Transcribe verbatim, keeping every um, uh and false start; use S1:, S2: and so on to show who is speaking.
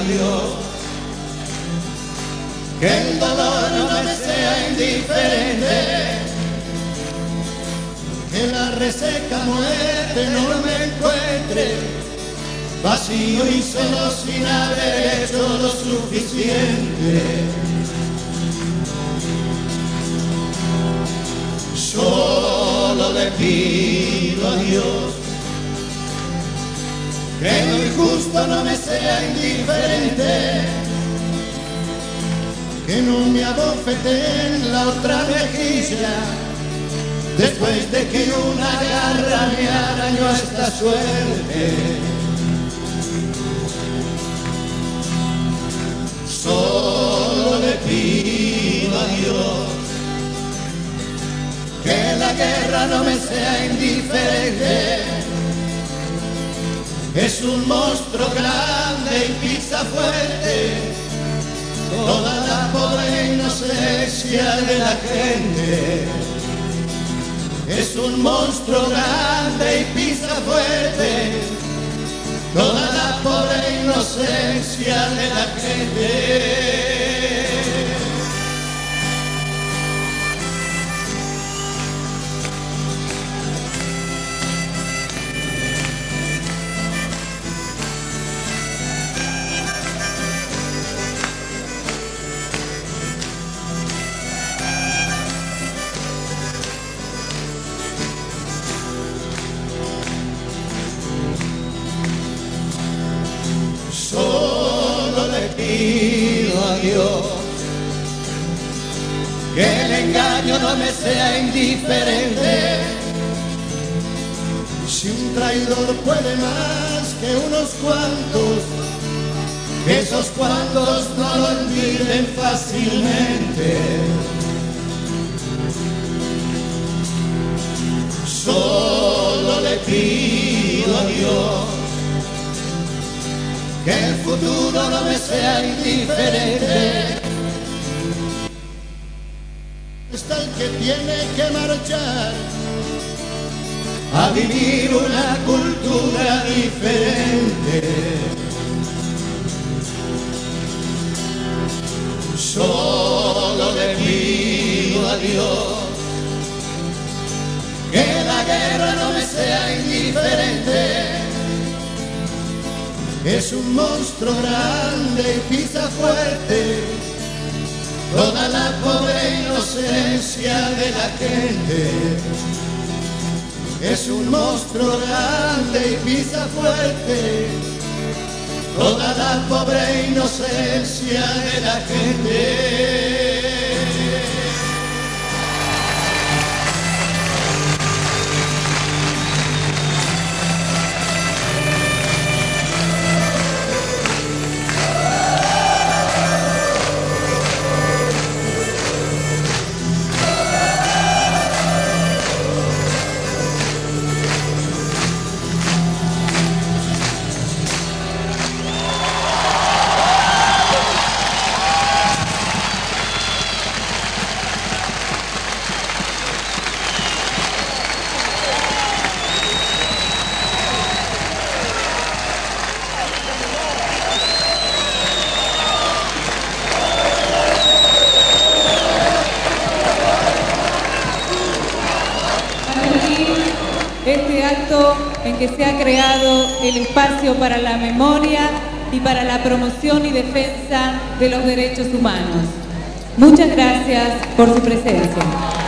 S1: Dios, que el dolor no me sea indiferente, que la reseca muerte no me encuentre vacío y solo sin haber hecho lo suficiente. Solo le pido a Dios que lo injusto no me sea indiferente, que no me abofeteen la otra mejilla después de que una garra me arañó esta suerte. Solo le pido a Dios que la guerra no me sea indiferente. Es un monstruo grande y pisa fuerte toda la pobre inocencia de la gente. Es un monstruo grande y pisa fuerte toda la pobre inocencia de la gente. Solo le pido a Dios que el engaño no me sea indiferente. Si un traidor puede más que unos cuantos, que esos cuantos no lo olviden fácilmente. Solo le pido a Dios que el futuro no me sea indiferente. Está el que tiene que marchar a vivir una cultura diferente. Solo le pido a Dios que la guerra no me sea indiferente. Es un monstruo grande y pisa fuerte toda la pobre inocencia de la gente. Es un monstruo grande y pisa fuerte toda la pobre inocencia de la gente.
S2: Este acto en que se ha creado el espacio para la memoria y para la promoción y defensa de los derechos humanos. Muchas gracias por su presencia.